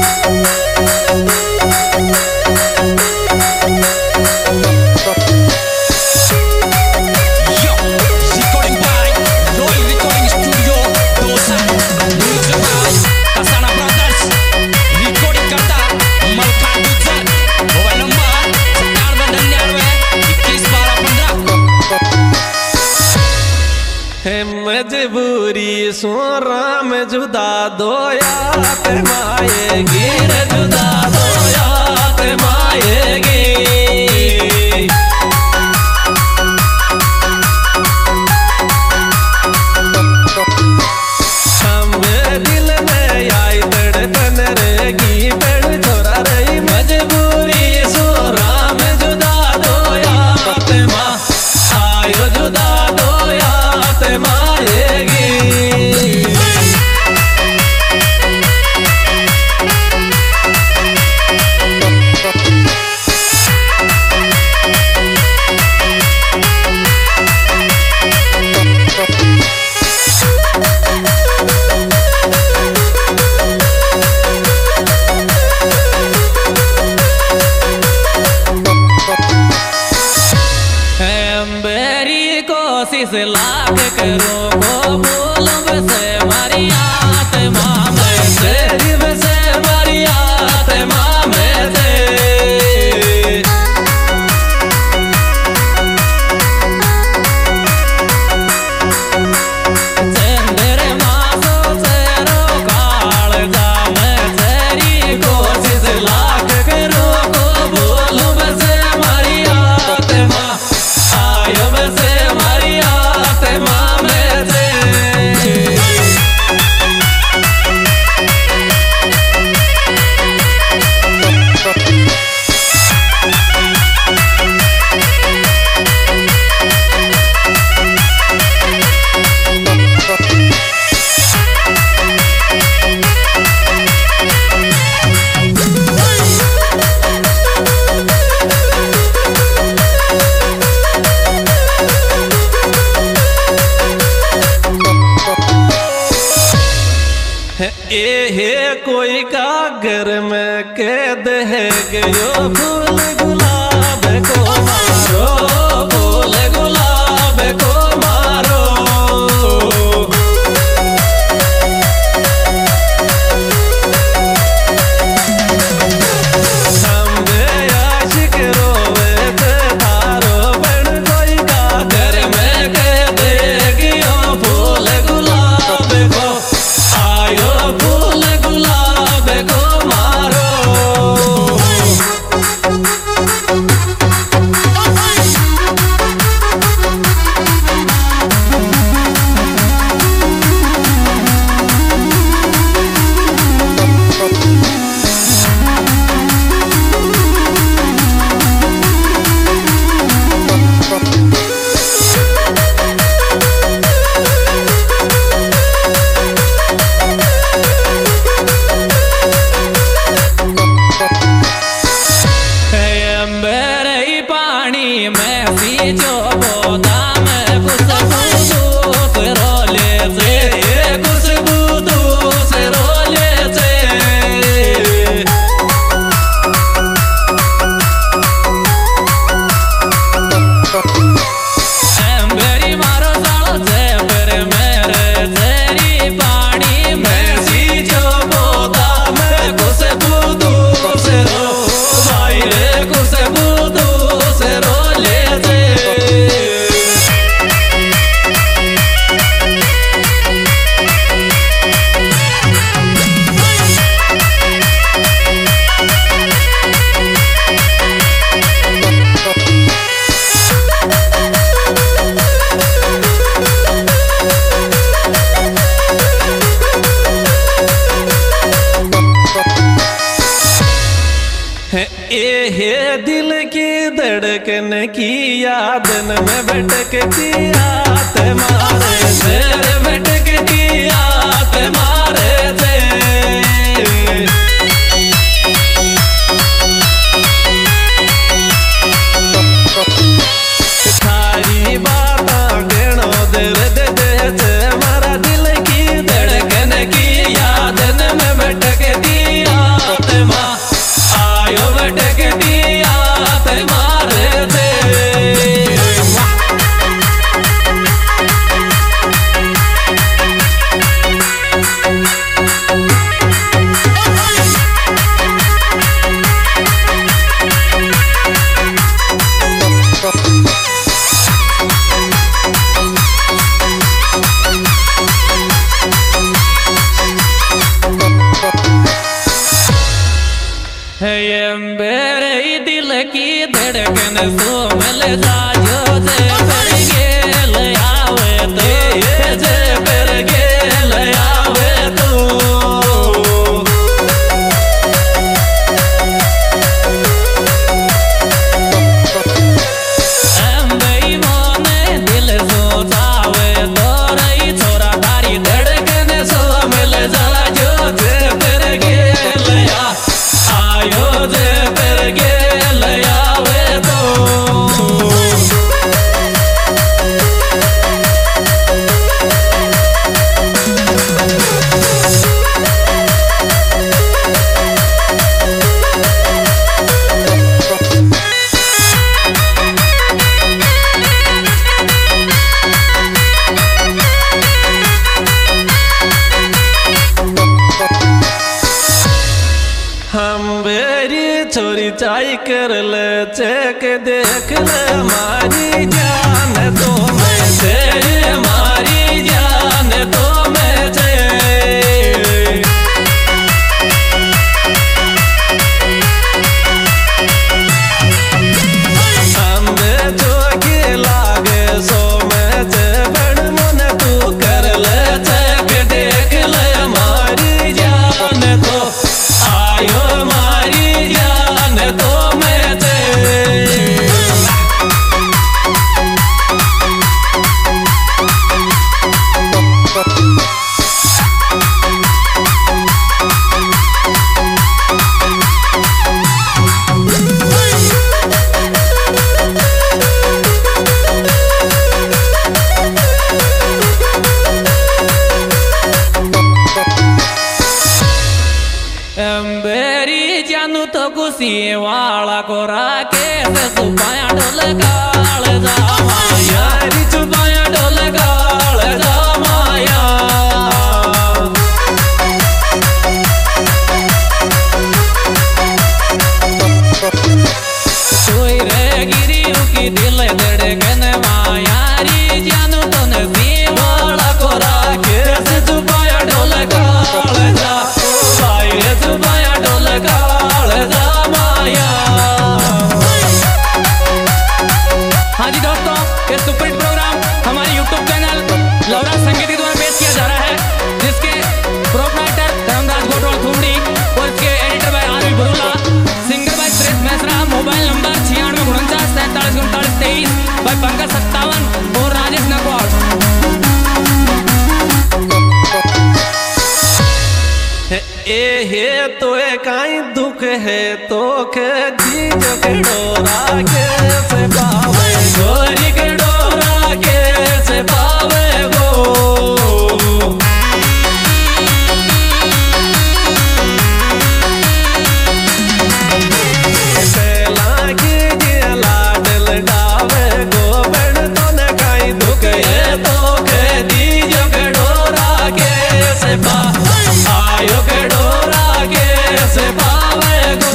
मजबूरी सोरा में जुदा दोया ते माएगी रे जुदा दोया ते माएगी कोशिश लाख करो को बोलूं से मारी आत्मा में तेरी से मारी आत्मा में से चंद्र मासो से रो काल जा मैं तेरी कोशिश लाख करो को बोलूं से मारी आत्मा आयो से ये कोई का घर में कैद है गयो फूल गुलाब को मारो फूल गुलाब को मारो समझे आशिक रोवे ते थारो बन कोई का घर में कैद है गयो फूल गुलाब को आयो फूल गुलाब को मारो जो बोदा में खुशबू से रोले से खुशबू से रोले से मेरी मारो सालो से फिर मेरे तेरी पानी में सी जो बोदा में खुशबू से रो भाई रे खुशबू से रोले से ये दिल की धड़कन की यादन में भटक की आत मारे शेर भटक की आत मारे थे थारी बात गेणो दिल दे दे मारा दिल की धड़कन की यादन में भटक की आत ये मेरे दिल की धड़कन सो मिल जायो जे पर गेल आवे तो जे पर गेल आवे तो छोरी चाई कर ले चेक देख ले मारी जान तो मैं से मारी जान तो मैं से हमरे चोकी लागे सो मैं से बड़ मन तू कर ले चेक देख ले मारी जान तो आयो मारी जान तो मैं से बेरी जानू तो गुस्सी वाला कोरा के चुपाया ढोल गाल जा माया री चुपाया ढोल गाल जा माया सोई रे गिरी की दिल धड़कन माया री जानू तो नसी वाला कोरा के चुपाया ढोल गाल जा चुपाया ढोल गाल जा माया। हाँ जी दोस्तों, ये सुपरहिट प्रोग्राम हमारे YouTube चैनल लवराज संगीत द्वारा पेश किया जा रहा है, जिसके प्रोपराइटर धर्मदास गोटवाल थुमड़ी और इसके एडिटर भाई आरवी बरुला, सिंगर भाई सुरेश मेसरा, मोबाइल नंबर 9649473923 भाई पंकज 57 और राजेश नकवाल। हे तो काई दुख है तो के जीज के डोरा के से पावे गोरी के डोरा के से पावे गो लागी जी लाडल डावे गो बड़ तो न काई दुख है तो के जीज के डोरा के से पावे आयो के डोरा के से पावे गो।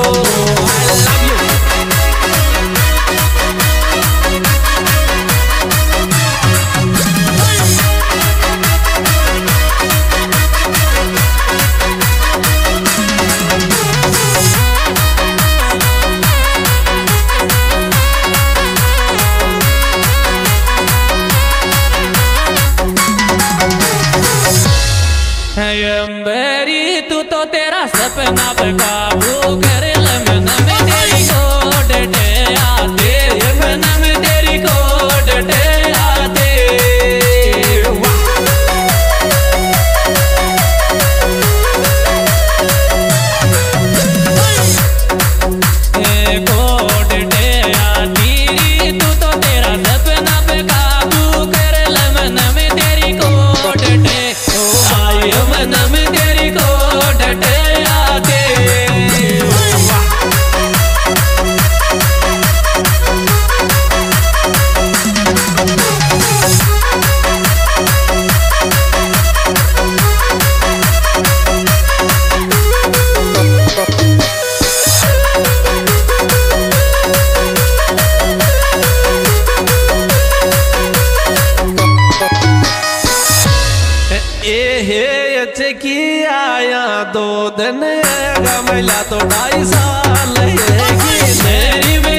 बेरी तू तो तेरा सपना पे काबू कर ले मन में तेरी कोड डे आते मन में तेरी कोड डे आते कोड डे आती तू तो तेरा सपना पे काबू कर ले मन में तेरी कोड डे आयो मन में तेरी कोड डे आते दिन है गमला तो 2.5 साल की तेरी